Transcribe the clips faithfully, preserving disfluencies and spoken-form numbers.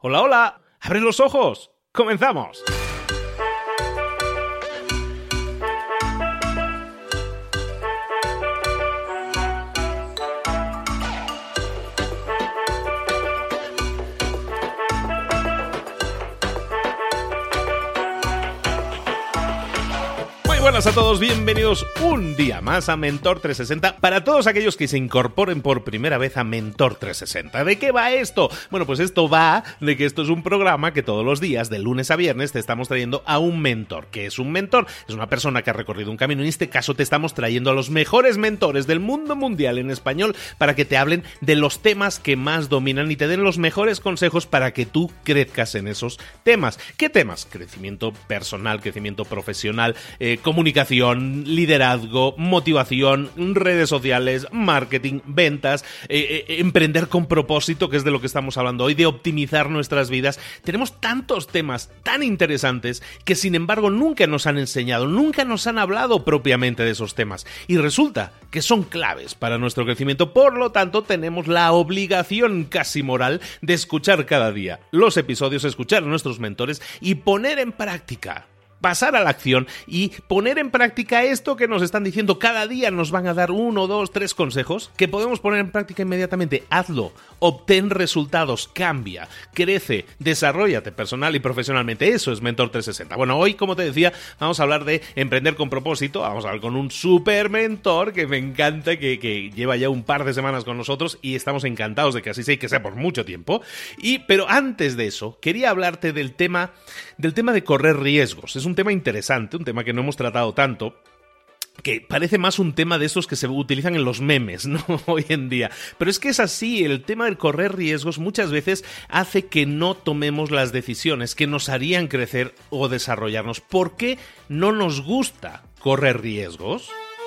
Hola, hola, abre los ojos, comenzamos. Buenas a todos, bienvenidos un día más a Mentor trescientos sesenta. Para todos aquellos que se incorporen por primera vez a Mentor trescientos sesenta, ¿de qué va esto? Bueno, pues esto va de que esto es un programa que todos los días, de lunes a viernes, te estamos trayendo a un mentor. ¿Qué es un mentor? Es una persona que ha recorrido un camino. En este caso te estamos trayendo a los mejores mentores del mundo mundial en español para que te hablen de los temas que más dominan y te den los mejores consejos para que tú crezcas en esos temas. ¿Qué temas? Crecimiento personal, crecimiento profesional, eh, comunicación, liderazgo, motivación, redes sociales, marketing, ventas, eh, eh, emprender con propósito, que es de lo que estamos hablando hoy, de optimizar nuestras vidas. Tenemos tantos temas tan interesantes que sin embargo nunca nos han enseñado, nunca nos han hablado propiamente de esos temas. Y resulta que son claves para nuestro crecimiento. Por lo tanto, tenemos la obligación casi moral de escuchar cada día los episodios, escuchar a nuestros mentores y poner en práctica, pasar a la acción y poner en práctica esto que nos están diciendo. Cada día nos van a dar uno, dos, tres consejos que podemos poner en práctica inmediatamente. Hazlo, obtén resultados, cambia, crece, desarróllate personal y profesionalmente. Eso es Mentor trescientos sesenta. Bueno, hoy, como te decía, vamos a hablar de emprender con propósito. Vamos a hablar con un super mentor que me encanta, que, que lleva ya un par de semanas con nosotros y estamos encantados de que así sea y que sea por mucho tiempo. Y, pero antes de eso, quería hablarte del tema, del tema de correr riesgos. Es un Un tema interesante, un tema que no hemos tratado tanto, que parece más un tema de esos que se utilizan en los memes, ¿no? Hoy en día. Pero es que es así, el tema del correr riesgos muchas veces hace que no tomemos las decisiones que nos harían crecer o desarrollarnos. ¿Por qué no nos gusta correr riesgos?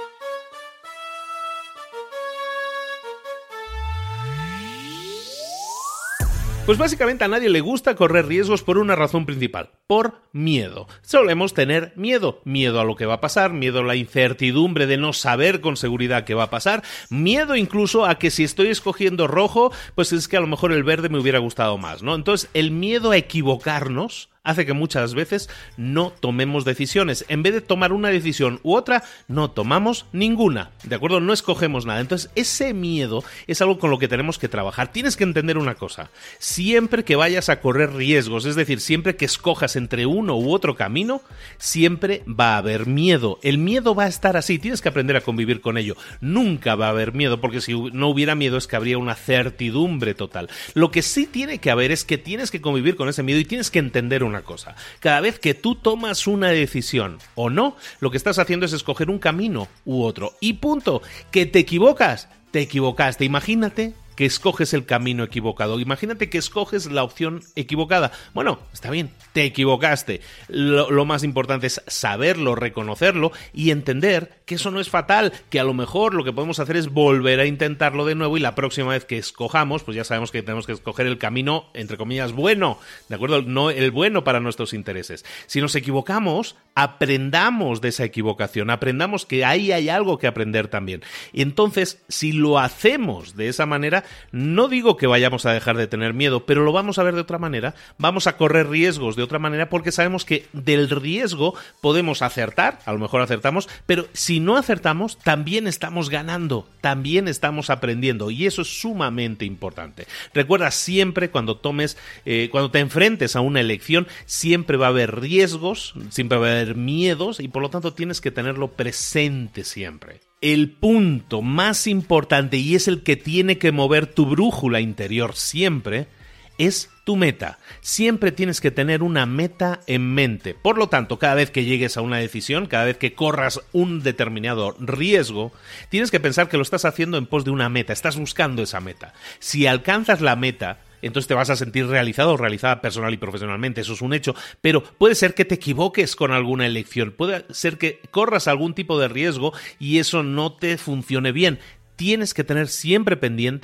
Pues básicamente a nadie le gusta correr riesgos por una razón principal, por miedo. Solemos tener miedo, miedo a lo que va a pasar, miedo a la incertidumbre de no saber con seguridad qué va a pasar, miedo incluso a que si estoy escogiendo rojo, pues es que a lo mejor el verde me hubiera gustado más, ¿no? Entonces el miedo a equivocarnos hace que muchas veces no tomemos decisiones. En vez de tomar una decisión u otra, no tomamos ninguna, ¿de acuerdo? No escogemos nada. Entonces, ese miedo es algo con lo que tenemos que trabajar. Tienes que entender una cosa. Siempre que vayas a correr riesgos, es decir, siempre que escojas entre uno u otro camino, siempre va a haber miedo. El miedo va a estar así. Tienes que aprender a convivir con ello. Nunca va a haber miedo, porque si no hubiera miedo es que habría una certidumbre total. Lo que sí tiene que haber es que tienes que convivir con ese miedo y tienes que entender una cosa. Cada vez que tú tomas una decisión o no, lo que estás haciendo es escoger un camino u otro. Y punto. Que te equivocas, te equivocaste. Imagínate que escoges el camino equivocado. Imagínate que escoges la opción equivocada. Bueno, está bien, te equivocaste. Lo, lo más importante es saberlo, reconocerlo y entender que eso no es fatal, que a lo mejor lo que podemos hacer es volver a intentarlo de nuevo y la próxima vez que escojamos, pues ya sabemos que tenemos que escoger el camino, entre comillas, bueno, ¿de acuerdo? No el bueno para nuestros intereses. Si nos equivocamos, aprendamos de esa equivocación, aprendamos que ahí hay algo que aprender también. Y entonces, si lo hacemos de esa manera, no digo que vayamos a dejar de tener miedo, pero lo vamos a ver de otra manera, vamos a correr riesgos de otra manera porque sabemos que del riesgo podemos acertar, a lo mejor acertamos, pero si no acertamos, también estamos ganando, también estamos aprendiendo y eso es sumamente importante. Recuerda siempre cuando tomes, eh, cuando te enfrentes a una elección, siempre va a haber riesgos, siempre va a haber miedos y por lo tanto tienes que tenerlo presente siempre. El punto más importante y es el que tiene que mover tu brújula interior siempre es tu meta. Siempre tienes que tener una meta en mente. Por lo tanto, cada vez que llegues a una decisión, cada vez que corras un determinado riesgo, tienes que pensar que lo estás haciendo en pos de una meta, estás buscando esa meta. Si alcanzas la meta, entonces te vas a sentir realizado o realizada personal y profesionalmente, eso es un hecho, pero puede ser que te equivoques con alguna elección, puede ser que corras algún tipo de riesgo y eso no te funcione bien. Tienes que tener siempre pendiente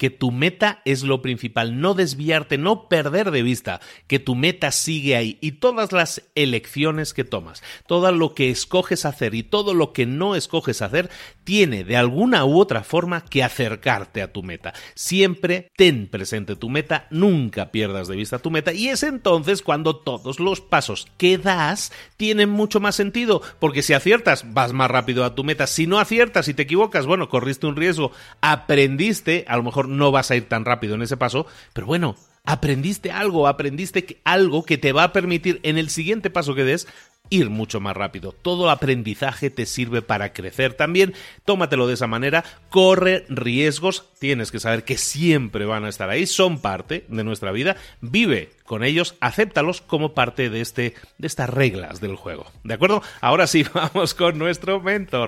que tu meta es lo principal, no desviarte, no perder de vista que tu meta sigue ahí y todas las elecciones que tomas, todo lo que escoges hacer y todo lo que no escoges hacer tiene de alguna u otra forma que acercarte a tu meta. Siempre ten presente tu meta, nunca pierdas de vista tu meta y es entonces cuando todos los pasos que das tienen mucho más sentido, porque si aciertas vas más rápido a tu meta, si no aciertas y te equivocas, bueno, corriste un riesgo, aprendiste, a lo mejor no vas a ir tan rápido en ese paso, pero bueno, aprendiste algo, aprendiste que, algo que te va a permitir en el siguiente paso que des ir mucho más rápido. Todo aprendizaje te sirve para crecer también. Tómatelo de esa manera, corre riesgos, tienes que saber que siempre van a estar ahí, son parte de nuestra vida, vive con ellos, acéptalos como parte de, este, de estas reglas del juego. ¿De acuerdo? Ahora sí, vamos con nuestro mentor.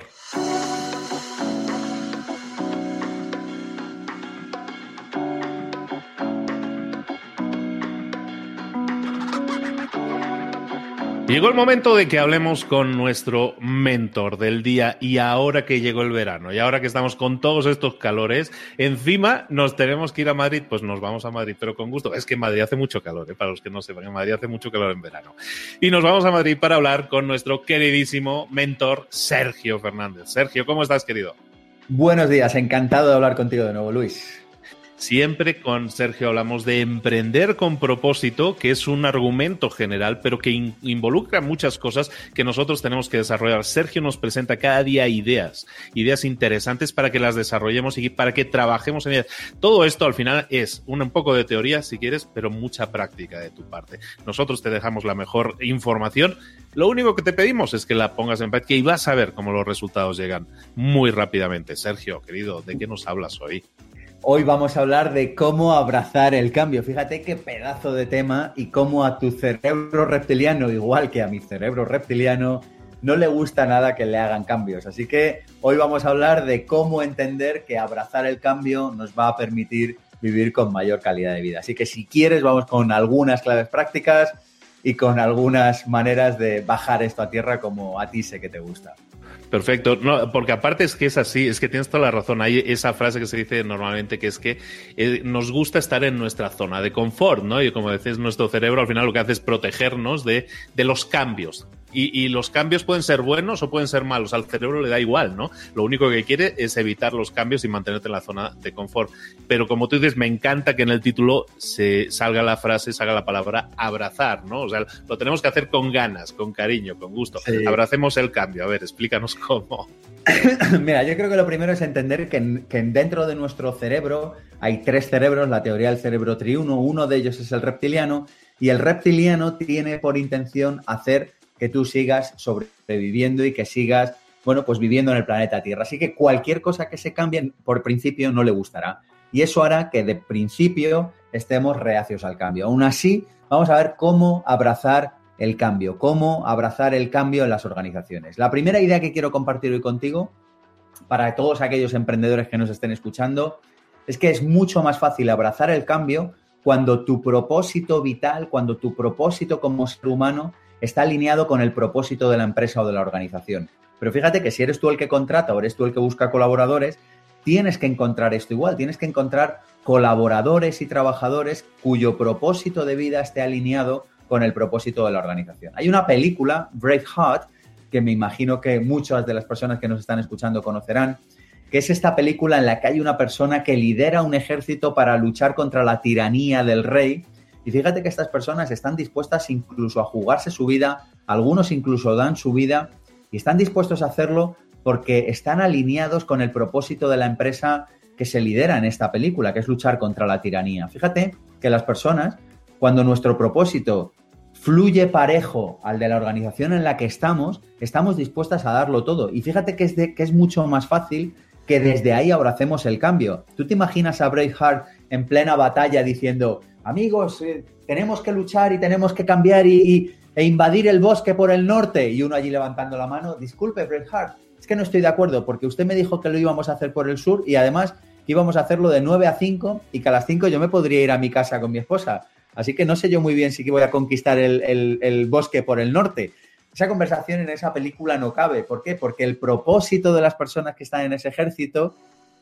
Llegó el momento de que hablemos con nuestro mentor del día y ahora que llegó el verano y ahora que estamos con todos estos calores, encima nos tenemos que ir a Madrid, pues nos vamos a Madrid, pero con gusto. Es que en Madrid hace mucho calor, ¿eh? Para los que no sepan, en Madrid hace mucho calor en verano. Y nos vamos a Madrid para hablar con nuestro queridísimo mentor Sergio Fernández. Sergio, ¿cómo estás, querido? Buenos días, encantado de hablar contigo de nuevo, Luis. Siempre con Sergio hablamos de emprender con propósito, que es un argumento general, pero que in- involucra muchas cosas que nosotros tenemos que desarrollar. Sergio nos presenta cada día ideas, ideas interesantes para que las desarrollemos y para que trabajemos en ellas. Todo esto al final es un, un poco de teoría, si quieres, pero mucha práctica de tu parte. Nosotros te dejamos la mejor información. Lo único que te pedimos es que la pongas en práctica y vas a ver cómo los resultados llegan muy rápidamente. Sergio, querido, ¿de qué nos hablas hoy? Hoy vamos a hablar de cómo abrazar el cambio. Fíjate qué pedazo de tema y cómo a tu cerebro reptiliano, igual que a mi cerebro reptiliano, no le gusta nada que le hagan cambios. Así que hoy vamos a hablar de cómo entender que abrazar el cambio nos va a permitir vivir con mayor calidad de vida. Así que si quieres, vamos con algunas claves prácticas y con algunas maneras de bajar esto a tierra como a ti sé que te gusta. Perfecto, no, porque aparte es que es así, es que tienes toda la razón. Hay esa frase que se dice normalmente que es que eh, nos gusta estar en nuestra zona de confort, ¿no? Y como decís, nuestro cerebro al final lo que hace es protegernos de, de los cambios. Y, y los cambios pueden ser buenos o pueden ser malos. Al cerebro le da igual, ¿no? Lo único que quiere es evitar los cambios y mantenerte en la zona de confort. Pero como tú dices, me encanta que en el título se salga la frase, salga la palabra abrazar, ¿no? O sea, lo tenemos que hacer con ganas, con cariño, con gusto. Sí. Abracemos el cambio. A ver, explícanos cómo. Mira, yo creo que lo primero es entender que, que dentro de nuestro cerebro hay tres cerebros, la teoría del cerebro triuno. Uno de ellos es el reptiliano y el reptiliano tiene por intención hacer que tú sigas sobreviviendo y que sigas, bueno, pues viviendo en el planeta Tierra. Así que cualquier cosa que se cambie, por principio, no le gustará. Y eso hará que, de principio, estemos reacios al cambio. Aún así, vamos a ver cómo abrazar el cambio, cómo abrazar el cambio en las organizaciones. La primera idea que quiero compartir hoy contigo, para todos aquellos emprendedores que nos estén escuchando, es que es mucho más fácil abrazar el cambio cuando tu propósito vital, cuando tu propósito como ser humano está alineado con el propósito de la empresa o de la organización. Pero fíjate que si eres tú el que contrata o eres tú el que busca colaboradores, tienes que encontrar esto igual, tienes que encontrar colaboradores y trabajadores cuyo propósito de vida esté alineado con el propósito de la organización. Hay una película, Braveheart, que me imagino que muchas de las personas que nos están escuchando conocerán, que es esta película en la que hay una persona que lidera un ejército para luchar contra la tiranía del rey. Y fíjate que estas personas están dispuestas incluso a jugarse su vida, algunos incluso dan su vida y están dispuestos a hacerlo porque están alineados con el propósito de la empresa que se lidera en esta película, que es luchar contra la tiranía. Fíjate que las personas, cuando nuestro propósito fluye parejo al de la organización en la que estamos, estamos dispuestas a darlo todo. Y fíjate que es, de, que es mucho más fácil que desde ahí abracemos el cambio. ¿Tú te imaginas a Braveheart en plena batalla diciendo, amigos, eh, tenemos que luchar y tenemos que cambiar y, y, e invadir el bosque por el norte? Y uno allí levantando la mano, disculpe, Braveheart, es que no estoy de acuerdo porque usted me dijo que lo íbamos a hacer por el sur y además que íbamos a hacerlo de nueve a cinco y que a las cinco yo me podría ir a mi casa con mi esposa. Así que no sé yo muy bien si voy a conquistar el, el, el bosque por el norte. Esa conversación en esa película no cabe. ¿Por qué? Porque el propósito de las personas que están en ese ejército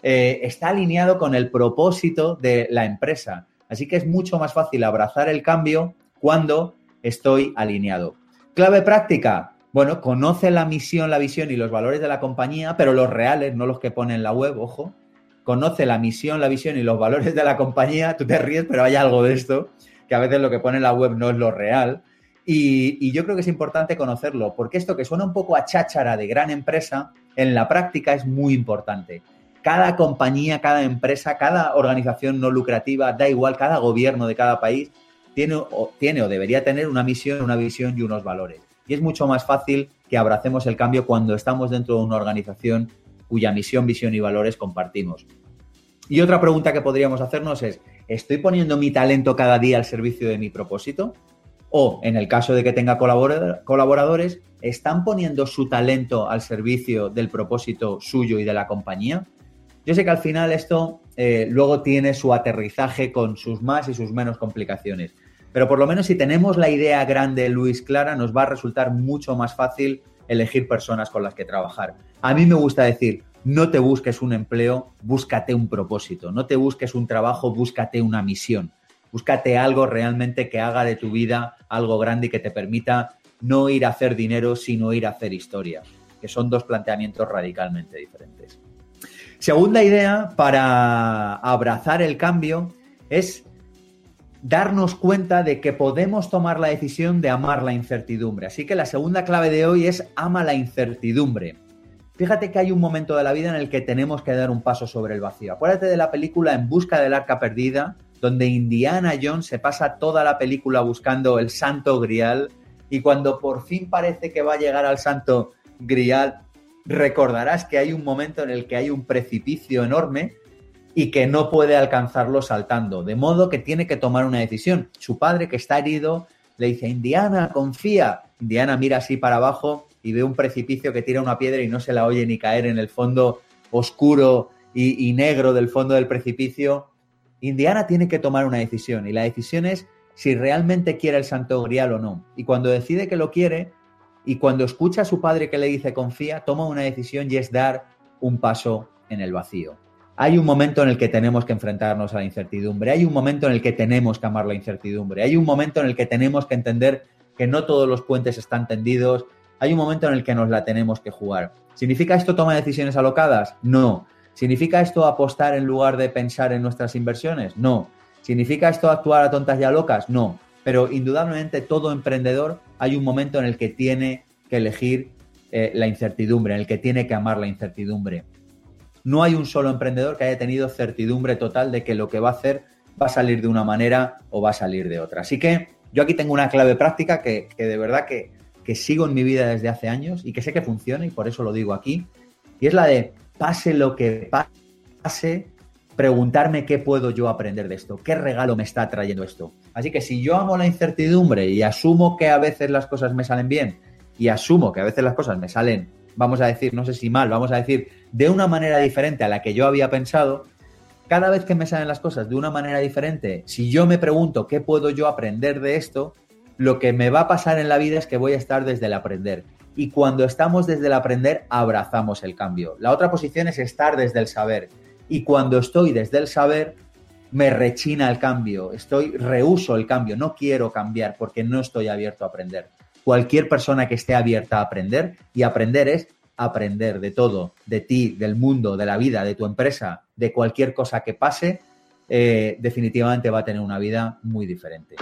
eh, está alineado con el propósito de la empresa. Así que es mucho más fácil abrazar el cambio cuando estoy alineado. Clave práctica. Bueno, conoce la misión, la visión y los valores de la compañía, pero los reales, no los que pone en la web, ojo. Conoce la misión, la visión y los valores de la compañía. Tú te ríes, pero hay algo de esto, que a veces lo que pone en la web no es lo real. Y, y yo creo que es importante conocerlo, porque esto que suena un poco a cháchara de gran empresa, en la práctica es muy importante. Cada compañía, cada empresa, cada organización no lucrativa, da igual, cada gobierno de cada país tiene o, tiene o debería tener una misión, una visión y unos valores. Y es mucho más fácil que abracemos el cambio cuando estamos dentro de una organización cuya misión, visión y valores compartimos. Y otra pregunta que podríamos hacernos es, ¿estoy poniendo mi talento cada día al servicio de mi propósito? O, en el caso de que tenga colaboradores, ¿están poniendo su talento al servicio del propósito suyo y de la compañía? Yo sé que al final esto eh, luego tiene su aterrizaje con sus más y sus menos complicaciones. Pero por lo menos si tenemos la idea grande, Luis, clara, nos va a resultar mucho más fácil elegir personas con las que trabajar. A mí me gusta decir, no te busques un empleo, búscate un propósito. No te busques un trabajo, búscate una misión. Búscate algo realmente que haga de tu vida algo grande y que te permita no ir a hacer dinero, sino ir a hacer historia, que son dos planteamientos radicalmente diferentes. Segunda idea para abrazar el cambio es darnos cuenta de que podemos tomar la decisión de amar la incertidumbre. Así que la segunda clave de hoy es ama la incertidumbre. Fíjate que hay un momento de la vida en el que tenemos que dar un paso sobre el vacío. Acuérdate de la película En busca del arca perdida, donde Indiana Jones se pasa toda la película buscando el santo grial y cuando por fin parece que va a llegar al santo grial, recordarás que hay un momento en el que hay un precipicio enorme y que no puede alcanzarlo saltando, de modo que tiene que tomar una decisión. Su padre, que está herido, le dice, Indiana, confía. Indiana mira así para abajo y ve un precipicio que tira una piedra y no se la oye ni caer en el fondo oscuro y, y negro del fondo del precipicio. Indiana tiene que tomar una decisión y la decisión es si realmente quiere el santo grial o no. Y cuando decide que lo quiere y cuando escucha a su padre que le dice confía, toma una decisión y es dar un paso en el vacío. Hay un momento en el que tenemos que enfrentarnos a la incertidumbre, hay un momento en el que tenemos que amar la incertidumbre, hay un momento en el que tenemos que entender que no todos los puentes están tendidos, hay un momento en el que nos la tenemos que jugar. ¿Significa esto tomar decisiones alocadas? No. ¿Significa esto apostar en lugar de pensar en nuestras inversiones? No. ¿Significa esto actuar a tontas y a locas? No. Pero indudablemente todo emprendedor hay un momento en el que tiene que elegir eh, la incertidumbre, en el que tiene que amar la incertidumbre. No hay un solo emprendedor que haya tenido certidumbre total de que lo que va a hacer va a salir de una manera o va a salir de otra. Así que yo aquí tengo una clave práctica que, que de verdad que, que sigo en mi vida desde hace años y que sé que funciona y por eso lo digo aquí. Y es la de pase lo que pase, preguntarme qué puedo yo aprender de esto, qué regalo me está trayendo esto. Así que si yo amo la incertidumbre y asumo que a veces las cosas me salen bien y asumo que a veces las cosas me salen, vamos a decir, no sé si mal, vamos a decir, de una manera diferente a la que yo había pensado, cada vez que me salen las cosas de una manera diferente, si yo me pregunto qué puedo yo aprender de esto, lo que me va a pasar en la vida es que voy a estar desde el aprender. Y cuando estamos desde el aprender, abrazamos el cambio. La otra posición es estar desde el saber. Y cuando estoy desde el saber, me rechina el cambio. Estoy, rehúso el cambio. No quiero cambiar porque no estoy abierto a aprender. Cualquier persona que esté abierta a aprender, y aprender es aprender de todo, de ti, del mundo, de la vida, de tu empresa, de cualquier cosa que pase, eh, definitivamente va a tener una vida muy diferente.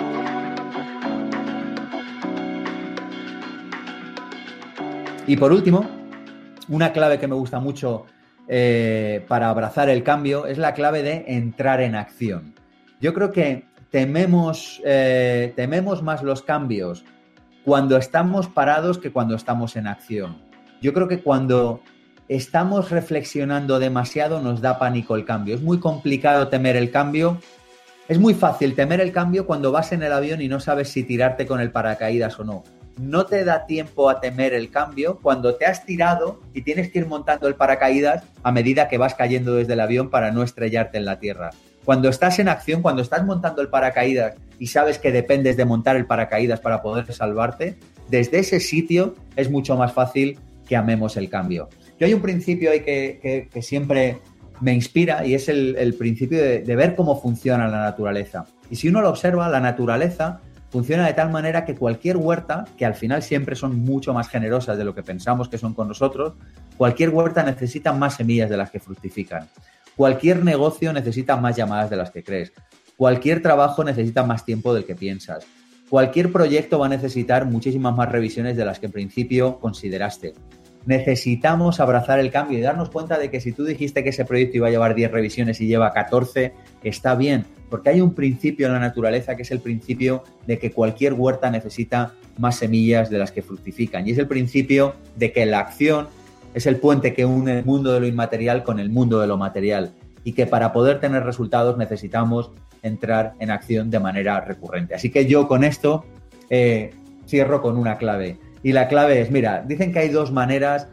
Y por último, una clave que me gusta mucho eh, para abrazar el cambio es la clave de entrar en acción. Yo creo que tememos, eh, tememos más los cambios cuando estamos parados que cuando estamos en acción. Yo creo que cuando estamos reflexionando demasiado nos da pánico el cambio. Es muy complicado temer el cambio. Es muy fácil temer el cambio cuando vas en el avión y no sabes si tirarte con el paracaídas o no. No te da tiempo a temer el cambio cuando te has tirado y tienes que ir montando el paracaídas a medida que vas cayendo desde el avión para no estrellarte en la tierra. Cuando estás en acción, cuando estás montando el paracaídas y sabes que dependes de montar el paracaídas para poder salvarte, desde ese sitio es mucho más fácil que amemos el cambio. Yo hay un principio ahí que, que, que siempre me inspira y es el, el principio de, de ver cómo funciona la naturaleza. Y si uno lo observa, la naturaleza funciona de tal manera que cualquier huerta, que al final siempre son mucho más generosas de lo que pensamos que son con nosotros, cualquier huerta necesita más semillas de las que fructifican. Cualquier negocio necesita más llamadas de las que crees. Cualquier trabajo necesita más tiempo del que piensas. Cualquier proyecto va a necesitar muchísimas más revisiones de las que en principio consideraste. Necesitamos abrazar el cambio y darnos cuenta de que si tú dijiste que ese proyecto iba a llevar diez revisiones y lleva catorce, está bien, porque hay un principio en la naturaleza que es el principio de que cualquier huerta necesita más semillas de las que fructifican, y es el principio de que la acción es el puente que une el mundo de lo inmaterial con el mundo de lo material, y que para poder tener resultados necesitamos entrar en acción de manera recurrente. Así que yo con esto eh, cierro con una clave. Y la clave es, mira, dicen que hay dos maneras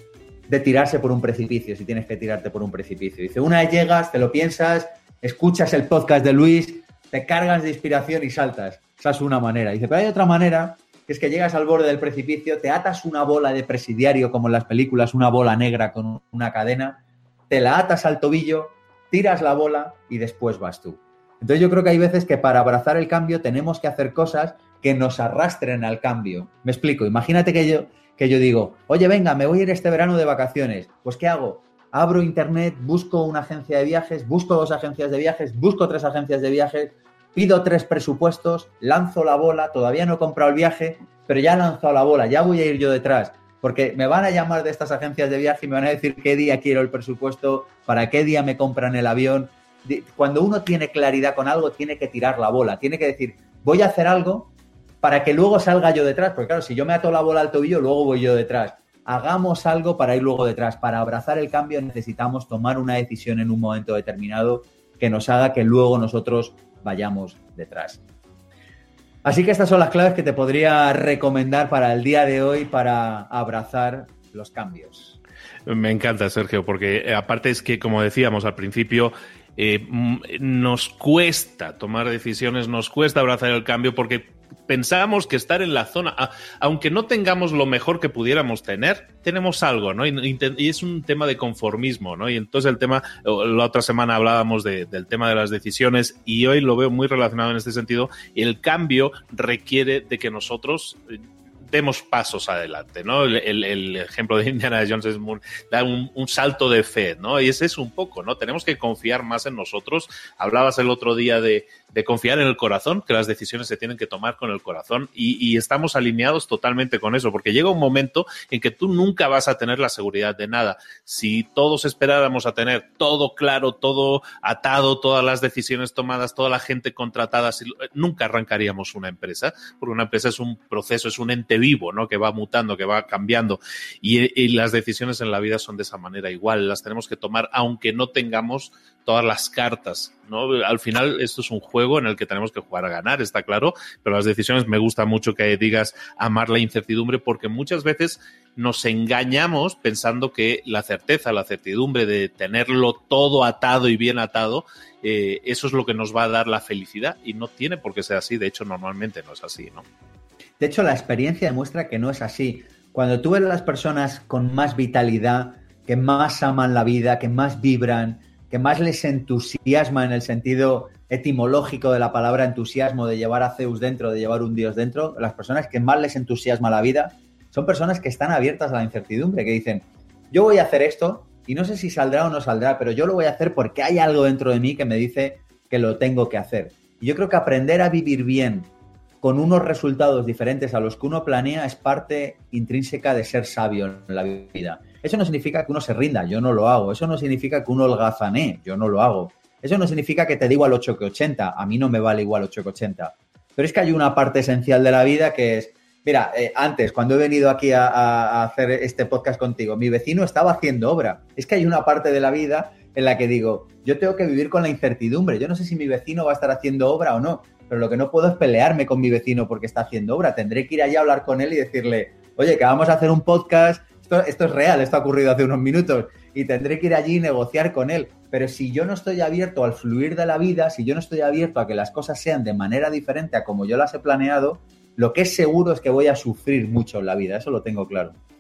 de tirarse por un precipicio, si tienes que tirarte por un precipicio. Dice, una vez llegas, te lo piensas, escuchas el podcast de Luis, te cargas de inspiración y saltas. Esa es una manera. Dice, pero hay otra manera, que es que llegas al borde del precipicio, te atas una bola de presidiario, como en las películas, una bola negra con una cadena, te la atas al tobillo, tiras la bola y después vas tú. Entonces yo creo que hay veces que para abrazar el cambio tenemos que hacer cosas que nos arrastren al cambio. Me explico. Imagínate que yo, que yo digo, oye, venga, me voy a ir este verano de vacaciones. Pues, ¿qué hago? Abro internet, busco una agencia de viajes, busco dos agencias de viajes, busco tres agencias de viajes, pido tres presupuestos, lanzo la bola, todavía no he comprado el viaje, pero ya he lanzado la bola, ya voy a ir yo detrás. Porque me van a llamar de estas agencias de viaje y me van a decir qué día quiero el presupuesto, para qué día me compran el avión. Cuando uno tiene claridad con algo, tiene que tirar la bola, tiene que decir, voy a hacer algo para que luego salga yo detrás, porque claro, si yo me ato la bola al tobillo, luego voy yo detrás. Hagamos algo para ir luego detrás. Para abrazar el cambio necesitamos tomar una decisión en un momento determinado que nos haga que luego nosotros vayamos detrás. Así que estas son las claves que te podría recomendar para el día de hoy para abrazar los cambios. Me encanta, Sergio, porque aparte es que, como decíamos al principio, eh, nos cuesta tomar decisiones, nos cuesta abrazar el cambio porque pensamos que estar en la zona, aunque no tengamos lo mejor que pudiéramos tener, tenemos algo, ¿no? Y, y es un tema de conformismo, ¿no? Y entonces el tema, la otra semana hablábamos de, del tema de las decisiones y hoy lo veo muy relacionado en este sentido. El cambio requiere de que nosotros demos pasos adelante, ¿no? El, el, el ejemplo de Indiana Jones es muy, da un, un salto de fe, ¿no? Y ese es un poco, ¿no? Tenemos que confiar más en nosotros. Hablabas el otro día de, de confiar en el corazón, que las decisiones se tienen que tomar con el corazón y, y estamos alineados totalmente con eso, porque llega un momento en que tú nunca vas a tener la seguridad de nada. Si todos esperáramos a tener todo claro, todo atado, todas las decisiones tomadas, toda la gente contratada, nunca arrancaríamos una empresa, porque una empresa es un proceso, es un ente vivo, ¿no? Que va mutando, que va cambiando y, y las decisiones en la vida son de esa manera igual, las tenemos que tomar aunque no tengamos todas las cartas, ¿no? Al final esto es un juego en el que tenemos que jugar a ganar, está claro, pero las decisiones me gusta mucho que digas amar la incertidumbre porque muchas veces nos engañamos pensando que la certeza, la certidumbre de tenerlo todo atado y bien atado, eh, eso es lo que nos va a dar la felicidad y no tiene por qué ser así, de hecho normalmente no es así, ¿no? De hecho, la experiencia demuestra que no es así. Cuando tú ves a las personas con más vitalidad, que más aman la vida, que más vibran, que más les entusiasma en el sentido etimológico de la palabra entusiasmo, de llevar a Zeus dentro, de llevar un dios dentro, las personas que más les entusiasma la vida son personas que están abiertas a la incertidumbre, que dicen, yo voy a hacer esto y no sé si saldrá o no saldrá, pero yo lo voy a hacer porque hay algo dentro de mí que me dice que lo tengo que hacer. Y yo creo que aprender a vivir bien con unos resultados diferentes a los que uno planea es parte intrínseca de ser sabio en la vida. Eso no significa que uno se rinda, yo no lo hago. Eso no significa que uno holgazanee, yo no lo hago. Eso no significa que te dé igual ocho que ochenta, a mí no me vale igual ocho que ochenta. Pero es que hay una parte esencial de la vida que es, mira, eh, antes, cuando he venido aquí a, a hacer este podcast contigo, mi vecino estaba haciendo obra. Es que hay una parte de la vida en la que digo, yo tengo que vivir con la incertidumbre. Yo no sé si mi vecino va a estar haciendo obra o no, pero lo que no puedo es pelearme con mi vecino porque está haciendo obra. Tendré que ir allá a hablar con él y decirle, oye, que vamos a hacer un podcast, esto, esto es real, esto ha ocurrido hace unos minutos, y tendré que ir allí y negociar con él. Pero si yo no estoy abierto al fluir de la vida, si yo no estoy abierto a que las cosas sean de manera diferente a como yo las he planeado, lo que es seguro es que voy a sufrir mucho en la vida, eso lo tengo claro.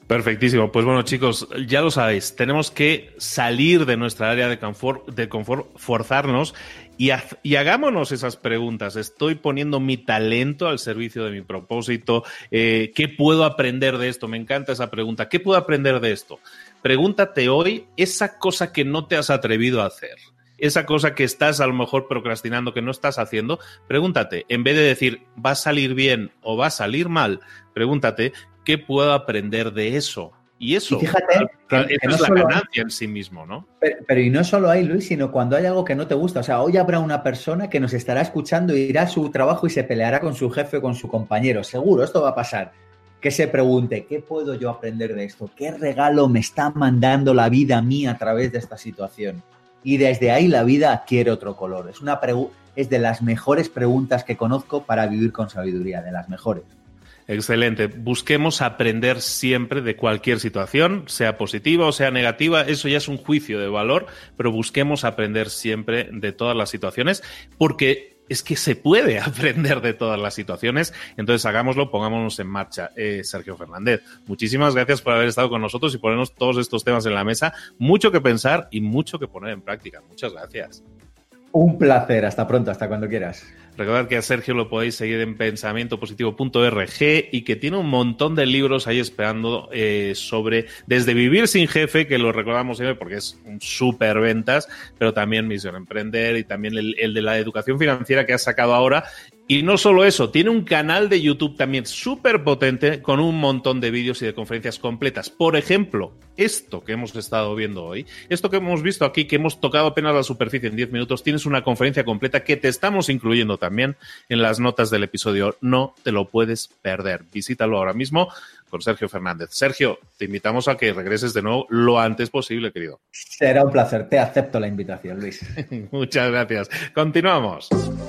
Perfectísimo. Pues bueno, chicos, ya lo sabéis, tenemos que salir de nuestra área de confort, de confort forzarnos y, ha, y hagámonos esas preguntas. ¿Estoy poniendo mi talento al servicio de mi propósito? Eh, ¿Qué puedo aprender de esto? Me encanta esa pregunta. ¿Qué puedo aprender de esto? Pregúntate hoy esa cosa que no te has atrevido a hacer. Esa cosa que estás a lo mejor procrastinando, que no estás haciendo, pregúntate, en vez de decir va a salir bien o va a salir mal, pregúntate, ¿qué puedo aprender de eso? Y eso, y fíjate, claro, que, eso que no es la solo ganancia hay, en sí mismo, ¿no? Pero, pero y no solo ahí, Luis, sino cuando hay algo que no te gusta. O sea, hoy habrá una persona que nos estará escuchando, irá a su trabajo y se peleará con su jefe o con su compañero. Seguro, esto va a pasar. Que se pregunte, ¿qué puedo yo aprender de esto? ¿Qué regalo me está mandando la vida a mí a través de esta situación? Y desde ahí la vida adquiere otro color. Es, una pregu- es de las mejores preguntas que conozco para vivir con sabiduría, de las mejores. Excelente. Busquemos aprender siempre de cualquier situación, sea positiva o sea negativa. Eso ya es un juicio de valor, pero busquemos aprender siempre de todas las situaciones, porque es que se puede aprender de todas las situaciones. Entonces hagámoslo, pongámonos en marcha. Eh, Sergio Fernández, muchísimas gracias por haber estado con nosotros y ponernos todos estos temas en la mesa. Mucho que pensar y mucho que poner en práctica. Muchas gracias. Un placer. Hasta pronto, hasta cuando quieras. Recordad que a Sergio lo podéis seguir en pensamiento positivo punto org y que tiene un montón de libros ahí esperando eh, sobre desde Vivir sin Jefe, que lo recordamos siempre porque es un súper ventas, pero también Misión Emprender y también el, el de la educación financiera que ha sacado ahora. Y no solo eso, tiene un canal de YouTube también súper potente con un montón de vídeos y de conferencias completas. Por ejemplo, esto que hemos estado viendo hoy, esto que hemos visto aquí, que hemos tocado apenas la superficie en diez minutos, tienes una conferencia completa que te estamos incluyendo también en las notas del episodio. No te lo puedes perder. Visítalo ahora mismo con Sergio Fernández. Sergio, te invitamos a que regreses de nuevo lo antes posible, querido. Será un placer. Te acepto la invitación, Luis. Muchas gracias. Continuamos.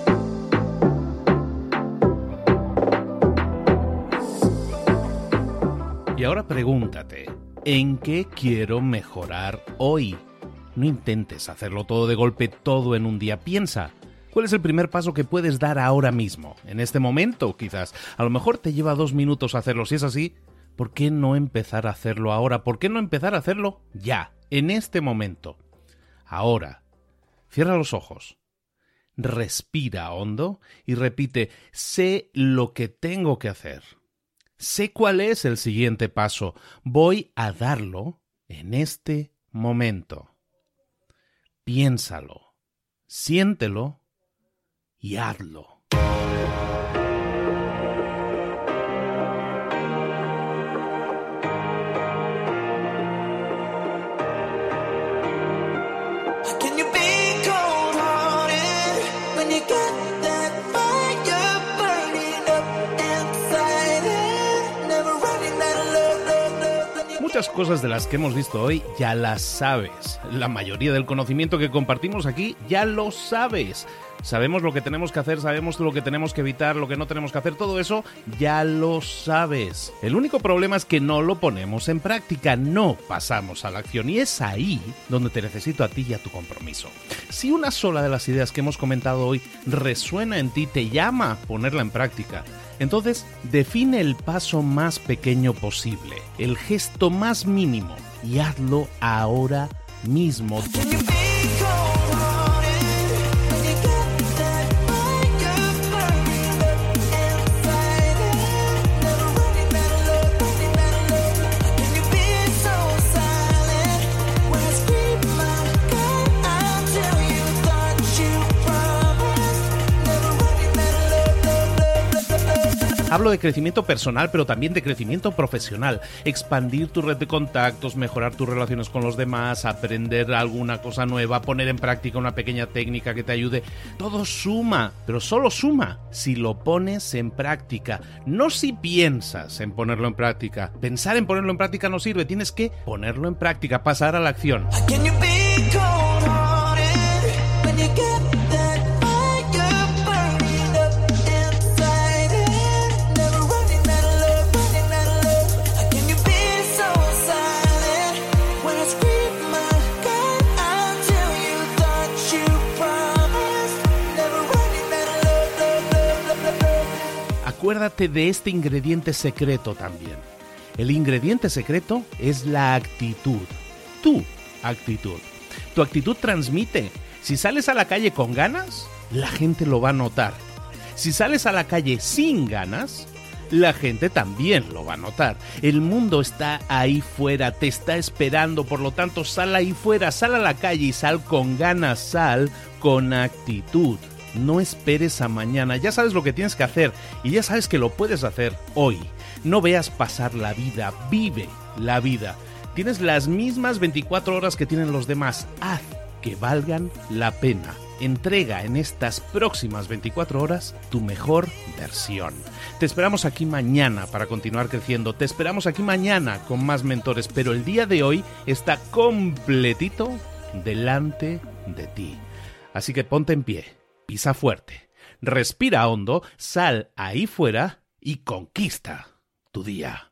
Y ahora pregúntate, ¿en qué quiero mejorar hoy? No intentes hacerlo todo de golpe, todo en un día. Piensa, ¿cuál es el primer paso que puedes dar ahora mismo? En este momento, quizás. A lo mejor te lleva dos minutos hacerlo. Si es así, ¿por qué no empezar a hacerlo ahora? ¿Por qué no empezar a hacerlo ya, en este momento? Ahora, cierra los ojos, respira hondo y repite, sé lo que tengo que hacer. Sé cuál es el siguiente paso. Voy a darlo en este momento. Piénsalo, siéntelo y hazlo. Muchas cosas de las que hemos visto hoy ya las sabes. La mayoría del conocimiento que compartimos aquí ya lo sabes. Sabemos lo que tenemos que hacer, sabemos lo que tenemos que evitar, lo que no tenemos que hacer, todo eso ya lo sabes. El único problema es que no lo ponemos en práctica, no pasamos a la acción y es ahí donde te necesito a ti y a tu compromiso. Si una sola de las ideas que hemos comentado hoy resuena en ti, te llama a ponerla en práctica, entonces define el paso más pequeño posible, el gesto más mínimo y hazlo ahora mismo. Hablo de crecimiento personal, pero también de crecimiento profesional. Expandir tu red de contactos, mejorar tus relaciones con los demás, aprender alguna cosa nueva, poner en práctica una pequeña técnica que te ayude. Todo suma, pero solo suma si lo pones en práctica. No si piensas en ponerlo en práctica. Pensar en ponerlo en práctica no sirve. Tienes que ponerlo en práctica, pasar a la acción. Acuérdate de este ingrediente secreto también. El ingrediente secreto es la actitud. Tu actitud. Tu actitud transmite. Si sales a la calle con ganas, la gente lo va a notar. Si sales a la calle sin ganas, la gente también lo va a notar. El mundo está ahí fuera, te está esperando, por lo tanto sal ahí fuera, sal a la calle y sal con ganas, sal con actitud. No esperes a mañana, ya sabes lo que tienes que hacer y ya sabes que lo puedes hacer hoy. No veas pasar la vida, vive la vida. Tienes las mismas veinticuatro horas que tienen los demás, haz que valgan la pena. Entrega en estas próximas veinticuatro horas tu mejor versión. Te esperamos aquí mañana para continuar creciendo. Te esperamos aquí mañana con más mentores, pero el día de hoy está completito delante de ti. Así que ponte en pie, pisa fuerte, respira hondo, sal ahí fuera y conquista tu día.